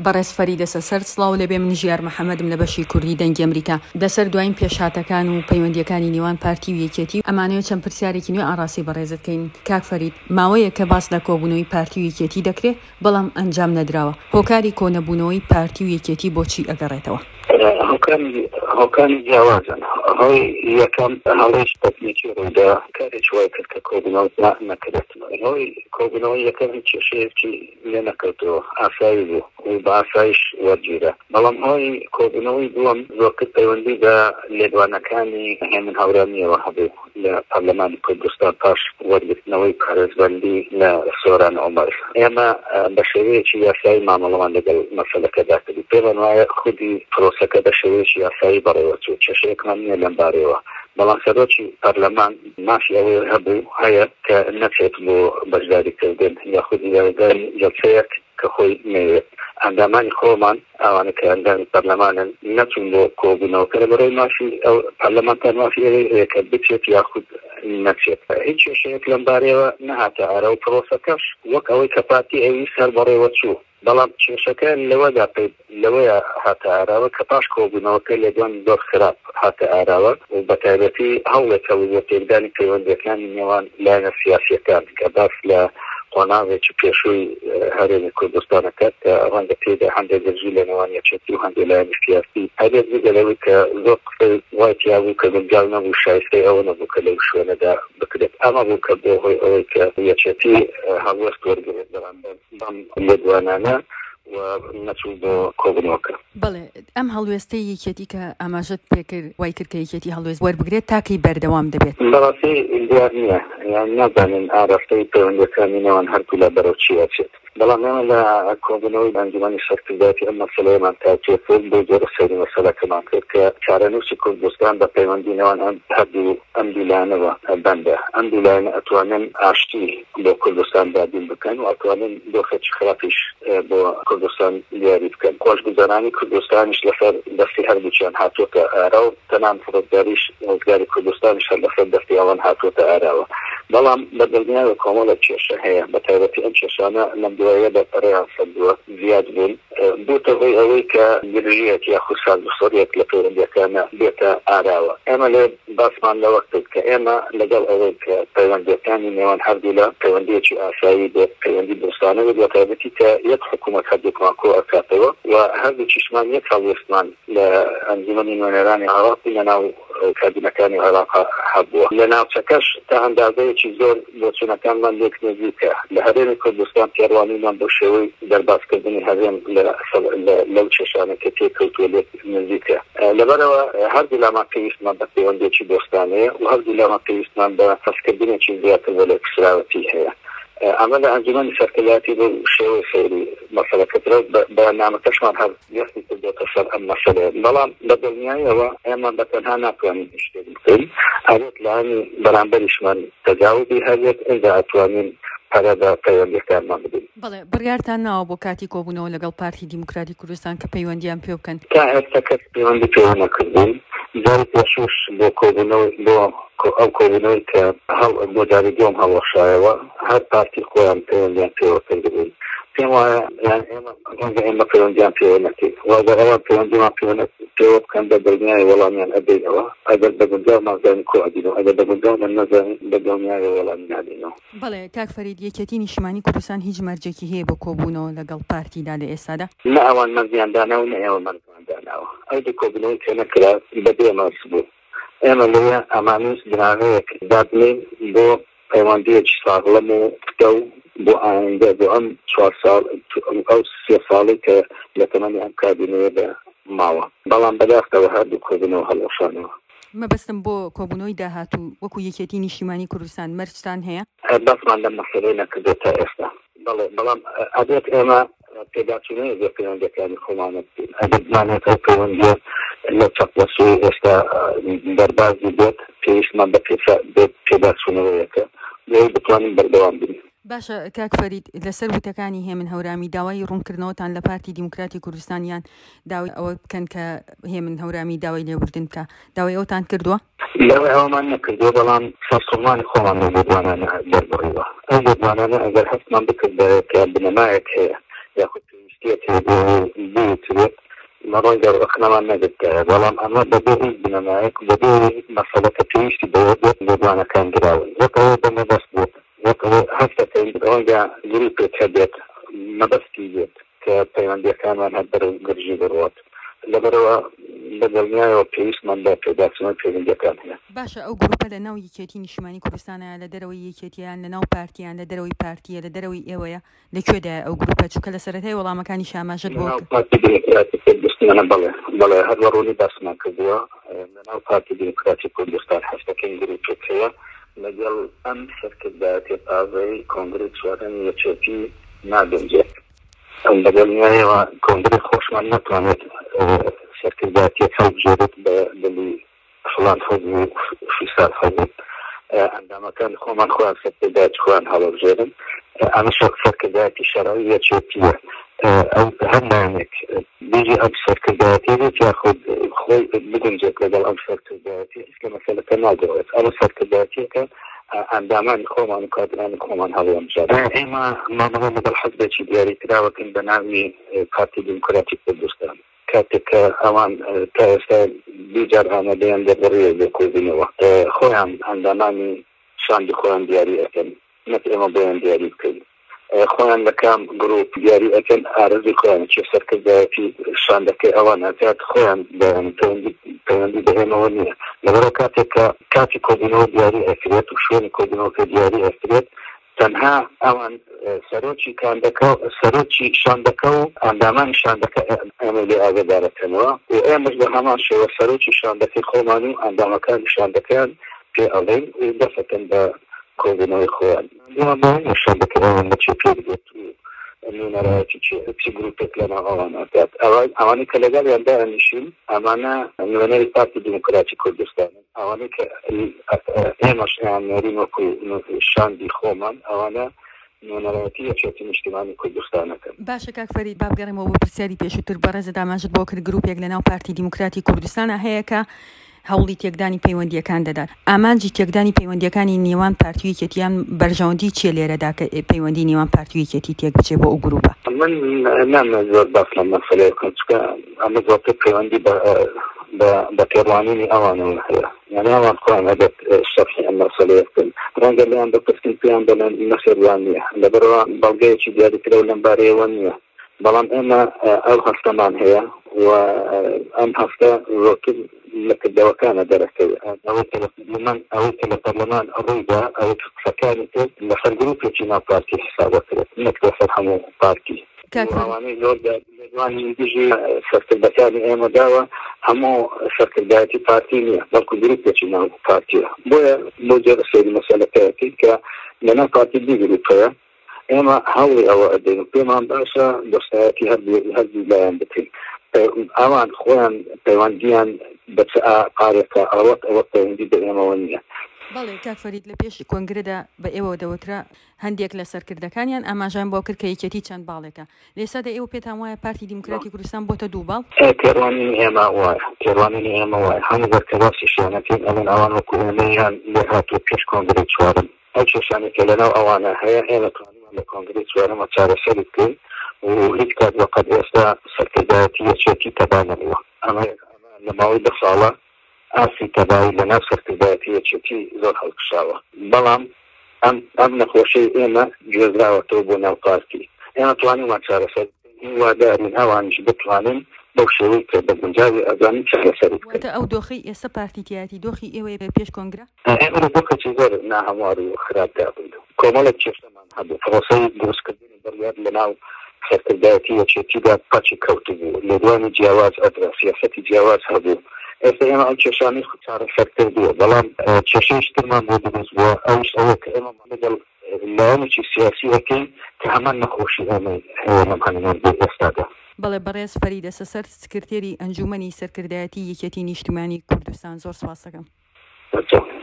بەڕێز فەریدە سەر سڵاو لەبێ من ژیار محەممەدم لە بەشی کوردی دەنگی ئەمریکا دەسەر دوایین پێشهاتەکان و پەیوەندیەکانی نێوان پارتی و یەکێتی ئەمانەوە چەند پرسیارێکی نوێ ئاڕاستی بەڕێزتکەین کاک فەرید ماوەیە کە باس لە کۆبوونەوەی پارتی و یەکێتی دەکرێت بەڵام ئەنجام نەدراوە هۆکاری کۆنەبوونەوەی پارتی و یەکێتی بۆچی ئەگەڕێتەوە؟ هۆکانی جیاوازن هەڵی یەکەم هەڵێش تەکنیکی ڕوودا کارێک وای کرد کە کۆبوونەوە نەکرێت هەڵی کۆبوونەوەی یەکەم کێشەیەکی لێ نەکەوتەوە ئاسایی بوو و بە ئاسایش وەرگیرە بەڵام هەڵی کۆبوونەوەی دووەم زۆرکرد پەیوەندی بە لێدوانەکانی هێمن هەورامیەوە هەبوو لە پەرلەمانی کوردستان پاش وەرگرتنەوەی پارێزبەندی لە سۆران عومەر ئێمە بە شێوەیەکی یاسایی مامەڵەمان لەگەڵ مەسەلەکەدا کردی پێمان وایە خودی پرۆسەکە بە شێوەیەکی یاسایی بەڕێوە چوو کێشەیەکمان نییە لەم بارەوە بەڵام سەرۆکی پەرلەمان مافی ئەوەی هەبوو هەیە کە نەچێت بۆ بەشداریکردن یاخود یاردانی جەلسەیەک کە خۆی نەوێت ئەندامانی خۆمان ئەوانە کە ئەندامی پەرلەمانن نەچوون بۆ کۆبوونەوەکە لە بەرەوەی مافی ئەو پەرلەمانتان مافی ئەوەیە کە بچێت یاخود نەچێت هیچ کێشەیەک لەم بارەیەوە نەهاتە ئارە و پرۆسەکەش وەک ئەوەی کە پارتی ئەوی سەر بەڕێوە چوو بەڵام کێشەکە لەوەیە هاتە ئاراوە کە پاش کۆبوونەوەکە لێدوان زۆر خراپ هاتە ئاراوە و بەتایبەتی هەوڵێکە بۆ تێکدانی پەیوەندیەکانی نێوان لایەنە سیاسیەکان کە باس لە قۆناغێکی پێشووی هەرێمی کوردستانەکەت کە ڕەنگە پێدا هەندێک دەرجی لە نێوان یەکێتی و هەندێک لایەنی سیاسی هەبێت بگەلەوەی کە زۆر قسەی وای تیا بوو کە گونجاو نەبوو شایستەی ئەوە نەبوو کە لەو شوێنەدا بکرێت ئەمە بوو کە بۆ هۆی ئەوەی کە یەکێتی هەڵوەست وەرگرێت بەرامبەر بەم لێدوانانە و نەچوو بۆ کۆبوونەوەکە. بەڵێ ئەم هەڵوێستەی یەکێتی کە ئاماژەت پێکرد وای کرد کە یەکێتی هەڵوێست وەربگرێت تاکەی بەردەوام دەبێت بەڕاستی دیار نییە یان نازانین ئاراستەی پەیوەندیەکانی نێوان هەردوو لە بەرەو چی ئەچێت بەڵام ئێمە لە کۆبوونەوەی ئەنجومەنی سەرکردایەتی ئەم مەسەلەیەمان تاکێت بۆ جۆرە سەیری مەسەلەکەمان کرد کە چارەنووسی کوردستان بە پەیوەندی نێوان هەردوو ئەم دوو لایەنەوە بەندە ئەم دوو لایەنە ئەتوانن ئاشتی بۆ کوردستان دابین بکەن و ئەتوانن دۆخێکی خراپیش بۆ کوردستان دیاری بکەن خۆشگوزەرانی کوردستانیش لەسەر دەستی هەردووچیان هاتووەتە ئارا و تەنان فرۆزگاریش ڕۆزگاری کوردستانیش هەر لەسەر دەستی ئەوان هاتووەتە ئاراوە بەڵام بەدڵنیاوە کۆمەڵە کێشە هەیە بە تایبەتی ئەم کێشانە لەم دوایە بە پەرەیان سەردووە زیاد بوون بووتە هۆی ئەوەی کە گرژیەک یاخود سازبسۆریەک لە پەیوەندیەکانە بێتە ئاراوە ئێمە لێ باسمان لەوە کرد کە ئێمە لەگەڵ ئەوەی کە پەیوەندیەکانی نێوان هەردوو لە پەیوەندیەکی ئاسایی بێت پەیوەندی دۆستانە بێت بە تایبەتی کە یەک حکوومەت هەردووکمان کۆ ئەکاتەوە و هەردوو چیشمان یەک هەڵوێستمان لە ئەنجومەنی نوێنەرانی عێراقی لەناو کابینەکانی عێراق هەبووە لە ناوچەکەش تا ئەندازەیەکی زۆر بۆچوونەکانمان لێک نزیکە لە هەرێمی کوردستان پێڕوانیمان بۆ شێوەی دەرباسکردنی هەرێم لەو چێشانە کە تێکەوتووە لێک نزیکە لەبەرەوە هەردوو لامان پێویستمان بە پەیوەندیەکی دۆستانەیە و هەردوو لامان پێویستمان بە هەستکردنێکی زیاتر بە لێکسراوەتی هەیە ئەمە لە ئەنجومەنی سەرکردایەتی بۆ شێوەی سەیری مەسەلەکەترە بەنامەکەشمان هەر یەستی کردوتە سەر ئەم مەسەلەیە بەڵام بەدڵنیاییەوە ئێمە بەتەنها ناتوانین شتێک بکەین ئەوێت لایەنی بەرامبەریشمان تەجاوزی هەبێت ئێنجا ئەتوانین پەرەدا پەیوەندیەکانمان بدەین. بەڵێ بڕیارتان ناوە بۆ کاتی کۆبوونەوە لەگەڵ پارتی دیموکراتی کوردستان کە پەیوەندیان پێ بکەن تا ئێستا کەس پەیوەندی پێ نەکردوون جاری پێشوش بۆ کۆبوونەوەی بۆ ئەو کۆبوونەوەی کە بۆ جاری دوم هەڵوەشایەوە هەر پارتی خۆیان پەیوەندیان پێوە کردبوون پێم وایە یان ئێمە پەیوەندیان پێوە نەکەین وەگەر ئەوە پەیوەندیمان پێوە بکەن بە دڵنیای وەڵامیان ئەدەینەوە ئەگەر بە گونجاو مازانی کۆ ئەدینەوە ئەگەر بە گونجاو نەزانین بە دڵنیای وەڵامی نادینەوە. بەڵێ کاک فەرید یەکێتی نیشتیمانی کوردستان هیچ مەرجێکی هەیە بۆ کۆبوونەوە لەگەڵ پارتیدا لە ئێستادا نە ئەوان مەرجیانداناوە نە ئێوە مەرجیانداناوە ئەو دوو کۆبوونەوەی کە نەکرا بەبێ مەرج بوو ئێمە لەوێ ئەمانوس درانەیەک دادنین بۆ پەیوەندیەکی ساغڵەم و پتە و بۆ ئایندە بۆ ئەم 4 ساڵ ئەو 3 ساڵی کە لە تەمەنی ئەم کابینەیەدا ماوە بەڵام بەداخەوە هەردوو کۆبوونەوە هەڵوەشانەوە. مەبەستم بۆ کۆبوونەوەی داهاتوو وەکو یەکێتی نیشتیمانی کوردستان مەرجتان هەیە؟ بەسمان لەم مەسەلەی نەکردێت تا ئێستا بەڵام ئەبێت ئێمە پێداچوونەیە بۆ پەیوەندیەکانی خۆمانە بکەین ئەگەر بمانێت ئەو پەیوەندیە لە چەقوەسوی ئێستا دەربازی بێت پێویستمان بە پێداچوونەوەیەکە لێ بتوانین بەردەوام بین. باشە کاک فەرید لەسەر وتەکانی هێمن هەورامی داوای ڕوونکردنەوەتان لە پارتی دیموکراتی کوردستانیان داوای ئەوە بکەن کە هێمن هەورامی داوای لێبوردن بکە داوای ئەوتان کردووە؟ لەوەی ئەومان نەکردووە بەڵام سەرسوڵمانی خۆمان بۆ بۆدوانانە دەربڕیوە ئەو بۆدوانانە ئەگەر هەستمان بکرد کە بنەمایەک هەیە یاخود شتێت بوترێت مەڕۆی دەڕخنەمان نەگرتایە بەڵام ئەمە بەبێ هیچ بنەمایەک بەبێ مەسەڵەکە پێویستی بەوە بێت لێدوانەکان دراون وەکەوە بەمەبەست بێت وەکەوە هەستەکەی ئەوەنگا گروپێک هەبێت مەبەستی بێت کە پەیوەندیەکانمان هەر بەرەو گرژی بڕوات لەبەرەوە بەدڵنیایەوە پێویستمان بە پێداچوونە پەیوەندیەکان هەیە. باشە ئەو گروپە لە ناو یەکێتی نیشتیمانی کوردستانە لە دەرەوەی یەکێتیان لە ناو پارتیان لە دەرەوەی پارتیە لە دەرەوەی ئێوەیە لەکوێدایە ئەو گروپە چونکە لە سەرەتای وەڵامەکانی شاماژت بۆ پارتی دیموکراتی کوردستانە بەڵێ هەروەڕۆنی باسمان کردووە لە ناو پارتی دیموکراتی کوردستان هەفتەکەی گروپێک هەیە لەگەڵ ئەم سەرکردایەتی ئاغای کۆنگرە چوارەم یەکێتی نادەنجێت ئەم بەدڵنیایەوە کۆنگرە خۆشمان ناتوانێت سەرکردایەتیەک هەڵبژێرێت بە دڵی فڵان حەزب فیسال حەزب ئەندامەکان خۆمان خۆیان سەرکردایەتی خۆیان هەڵبژێرن ئەمە سەرکردایەتی شەرعی یەکێتیە ئەو هەر لایەنێک بێژی ئەم سەرکردایەتی بێت یاخود خۆی بگونجێت لەگەڵ ئەم سەرکردایەتی هیچ مەسەلەکە نادەوێت ئەمە سەرکردایەتیەکە ئەندامانی خۆمان و کادرانی خۆمان هەڵبژێرن ئێمە مامەڵە لەگەڵ حەزبێکی دیاری کراوەکەن بە ناوی پارتی دیموکراتی کوردستان کاتێک کە ئەوان تا ئێستا دوجار ئامادەیان دەبڕێ لێکۆبوونەوە خۆیان ئەندامانی شاندی خۆیان دیاری ئەکەن نەک ئێمە بۆیان دیاری بکەین خۆیان لە کام گرۆپ دیاری ئەکەن ئارەزی خۆیان چێ سەرکردایەتی شاندەکەی ئەوان ئەکات خۆیان پەیوەندی بەهێنەوە نییە لەبەرەوە کاتێک کە کاتی کۆبوونەوە دیاری ئەکرێت و شوێنی کۆبوونەوەکە دیاری ئەکرێت تەنها ئەوان سەرۆکی شاندەکە و ئەندامانی شاندەکە ئەمە لێ ئاگادارەکەنەوە و ئێمەش بە هەمان شێوە سەرۆکی شاندەکەی خۆمان و ئەندامەکانی شاندەکان پێ ئەڵێن و دەفەکەن بە کۆبوونەوەی خۆیان شاندەکە ئەوان بەچێ پێ بێت و نوێنەرایەتی چی گروپێک لەناو ئەوان ئەکات ئەوانەی کە لەگەڵیاندا ئەنیشین ئەمانە نوێنەری پارتی دیموکراتی کوردستانن ئەوانەی کە ئێمەش نوێنەرین وەکو شاندی خۆمان ئەوانە نوێنەرایەتی یەکێتی نیشتیمانی کوردستانەکەن. باشە کاک فەرید با بگەڕێمەوە بۆ پرسیاری پێشووتر بەڕێزە داماژت بۆ کرد گروپێک لەناو پارتی دیموکراتی کوردستانە هەیە کە هەوڵی تێکدانی پەیوەندیەکان دەدات ئامانجی تێکدانی پەیوەندیەکانی نێوان پارتی و یەکێتیان بەرژەوەندی چیە لێرەدا کە پەیوەندی نێوان پارتی و یەکێتی تێک بچێت بۆ ئەو گروپە؟ من نامەوێت زۆر باس لەم مەسەلەیە بکەم چونکە ئەمە زۆرتر پەیوەندی بە پێڕوانینی ئەوانەوە هەیە یعنی ئەوان خۆیان هەبێت شەرحی ئەم مەسەلەیە بکەن ڕەنگە لێیان بپرسن پێیان بڵێن نەخێوان نییە لەبەرەوە بەڵگەیەکی دیاریکرا و لەم بارەیەوە نییە بەڵام ئێمە ئەو هەفتەمان هەیە و ئەم هەفتە زۆرتر لە کردەوەکانە دەرەکەوێت ئەوەی کە لە پەرلەمان ڕوویدا ئەوەی قسەکانی کرد لە سەرگروپێکی ناو پارتی حسابەکرێت نەک لەسەر هەموو پارتی ئەوانەی زۆر لەوانی دژی سەرکردەکانی ئێمە داوە هەموو سەرکردایەتی پارتی نییە بەڵکو گروپێکی ناو پارتیە بۆیە بۆ جێرە سەیری مەسەلەکەیەکەی کە لەناو پارتی دی گروپەیە ئێمە هەوڵی ئەوە ئەدەین و پێمان باشە دۆستایەتی هەردوو لایەن بکەین ئەوان خۆیان پەیوەندیان بە چ قارێکە ئەوە پەیوەندی بە ئێمەوە نییە. بەڵێ کاک فەرید لە پێش کۆنگرەدا بە ئێوە دەوترا هەندێک لە سەرکردەکانیان ئاماژان بۆ کرد کە یەکێتی چەند باڵێکە لێسادا ئێوە پێتان وایە پارتی دیموکراتی کوردستان بۆتە دوو باڵ؟ پێڕوانینی ئێمە وایە پێڕوانینی ئێمە وایە هەموو بەرکەباسی شوێنەکەین ئەڵێن ئەوان وەکو ئێمەیان لێ هاتووە پێش کۆنگرەی چوارەم ئەو کێشانێکە لەناو ئەوانە هەیە ئێمە توانیمان لە کۆنگرەی چوارەمە چارەسەری بکەین و هیچ کات وەقەت ئێستا سەرکردایەتی یەکێتی تەبانەوە ئەمە لە ماوەی 10 ساڵە ئاسی تەبایی لە ناو سەرکردایەتی یەکێتی زۆر هەڵکشاوە بەڵام ئەم نەخۆشەی ئێمە گوێزراوەتەوە بۆ ناو پارتی ئێمە توانیمان چارەسەر وادارین ئەوانیش بتوانن بەو شێوەی کە بە گونجاوی ئەزانین چارەسەری بکەین. ئەو دۆخی ئێستا پارتیایەتی دۆخی ئێوەیە بە پێش کۆنگرە؟ ئێمە دۆخێکی زۆر ناهەموار و خراپدا بووین کۆمەڵێک کێشەمان هەبوو پرۆسەی دروستکردنی بڕیار لەناو سەرکردایەتی یەکێتیدا پاچی کەوتبوو لێدوانی جیاواز ئەدرا سیاسەتی جیاواز هەبوو ئێستا ئێمە ئەو کێشانەی چارەسەر کردووە بەڵام کێشەیشترمان بۆ دروست بووە ئەوش ئەوە کە ئێمە لەگەڵ لایەنێکی سیاسی ئەکەین کە هەمان نەخۆشی ئێمە هەیە لەم هەنگاوە بۆ ئێستادا. بەڵێ بەڕێز فەریدە سەسەر سکرتێری ئەنجومەنی سەرکردایەتی یەکێتی نیشتیمانی کوردستان زۆر سپاس دەکەم.